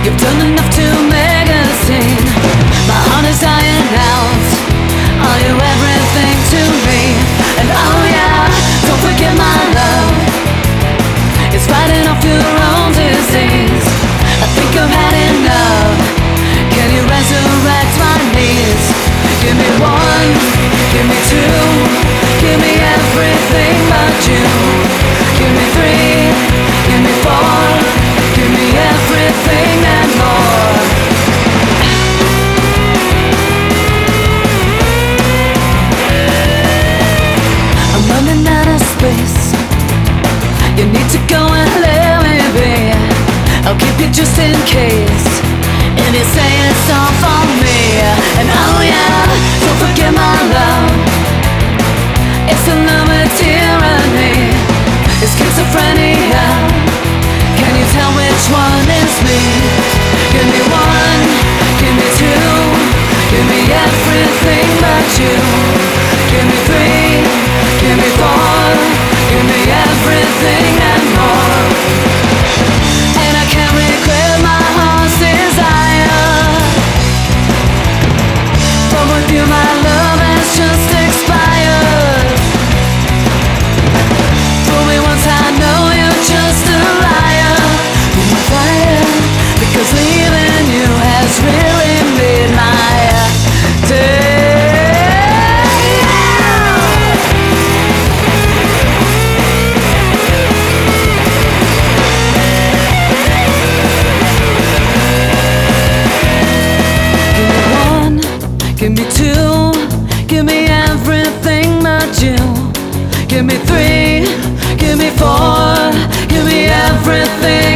You've done enough to make a scene. My heart is dying out. Are you everything to me? And oh yeah, don't forget my love. It's fighting off your own disease. I think I've had enough. Can you resurrect my knees? Give me one, give me two, give me everything but you. Give me three, give me four, give me everything and more. I'm running out of space. You need to go and let me be. I'll keep you just in case. If you say it's all for me. And oh yeah, don't forget my love. It's a love of tyranny. It's schizophrenia. Can you tell which one is me? Give me one, give me two, give me everything but you. Give me three, give me four, give me everything and more. And I can't regret my heart's desire. But with you my love has just expired. Fool me once, I know you're just a liar. You're my fire, because leaving you has really made my day. Give me two, give me everything but you. Give me three, give me four, give me everything